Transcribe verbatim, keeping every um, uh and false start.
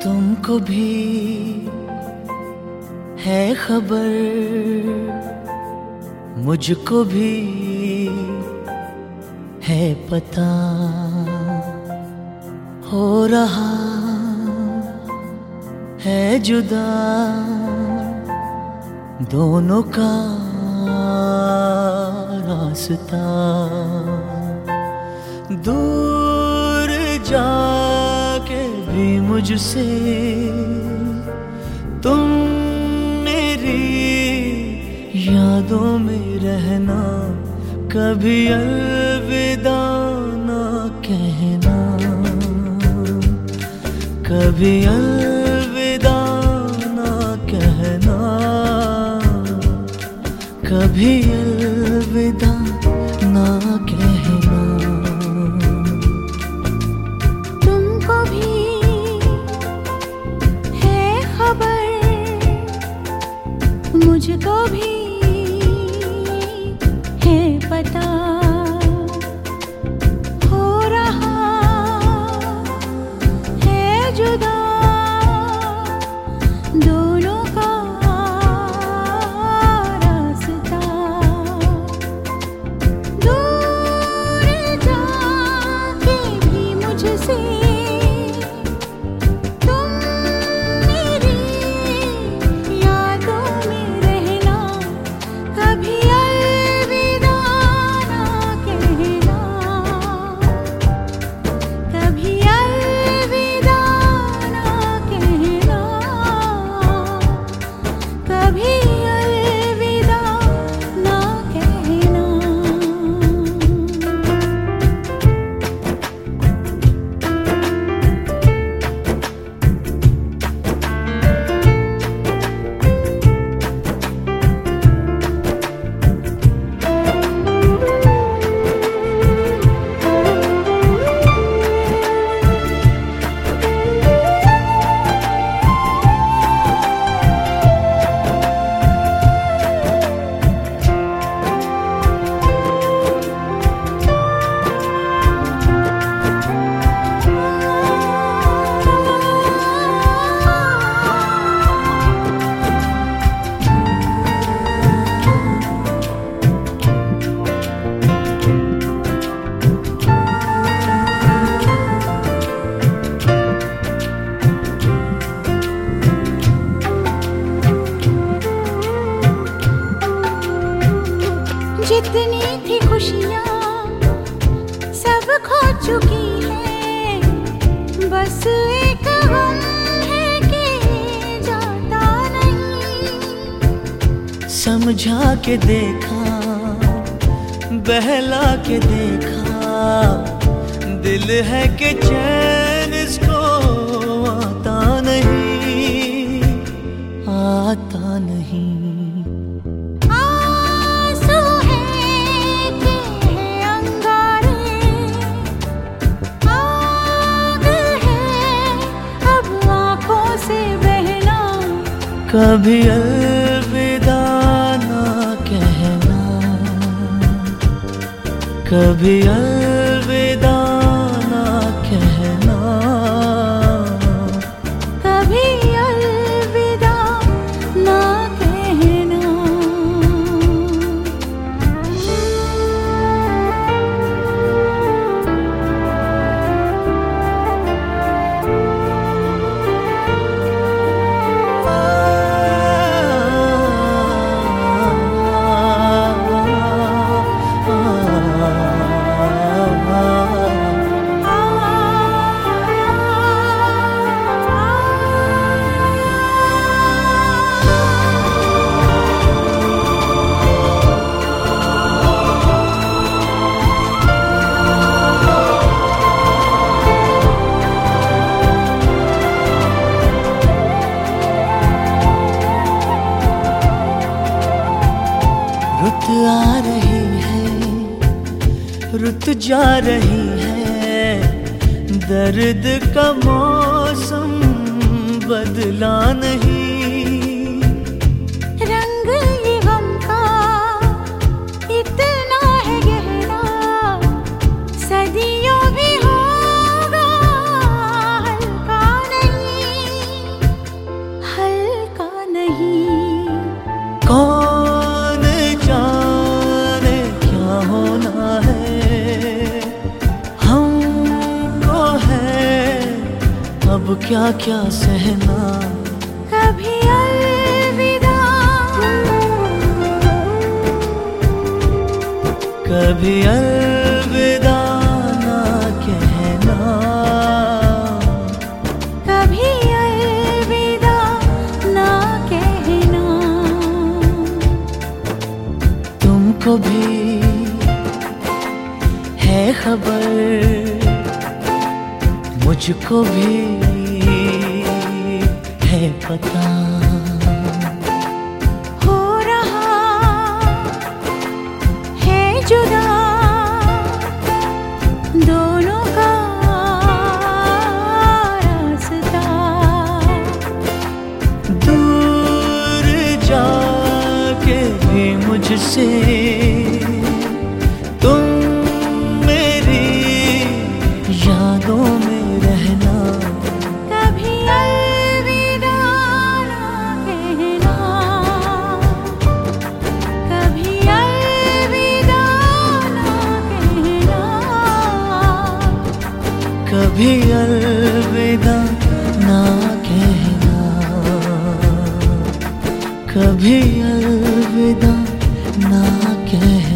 तुमको भी है खबर, मुझको भी है पता, हो रहा है जुदा दोनों का रास्ता। दूर जाके भी मुझसे तुम मेरी यादों में रहना, कभी अलविदा ना कहना, कभी अलविदा ना कहना, कभी अलविदा ना कहना। तुमको भी है खबर, मुझको भी है पता, हो रहा है जुदा दोनों का रास्ता। दूर जाके भी मुझसे तुम मेरी यादों में रहना, कभी अलविदा ना कहना, कभी अलविदा ना कहना, कभी अलविदा ना कहना। जितनी थी खुशियाँ सब खो चुकी है, बस एक गम है कि जाता नहीं। समझा के देखा, बहला के देखा, दिल है कि चैन इसको आता नहीं, आता नहीं। आंसू है कि है अंगारे, आग है अब आँखों से बहना, कभी अलविदा ना कहना, कभी अलविदा ना कहना, कभी अलविदा ना कहना। रुत आ रही है, रुत जा रही है, दर्द का मौसम बदला नहीं। रंग ये गम का इतना है गहरा, सदियों भी होगा हल्का नहीं। अब क्या क्या सहना। कभी अलविदा, कभी अलविदा ना कहना, कभी अलविदा ना कहना। तुमको भी है खबर, मुझको भी है पता। हो रहा है जुदा दोनों का रास्ता। दूर जाके भी मुझसे तुम मेरी यादों में रहना। कभी अलविदा ना कहना, कभी अलविदा ना कहना, कभी अलविदा ना कहना, कभी अलविदा ना कहना।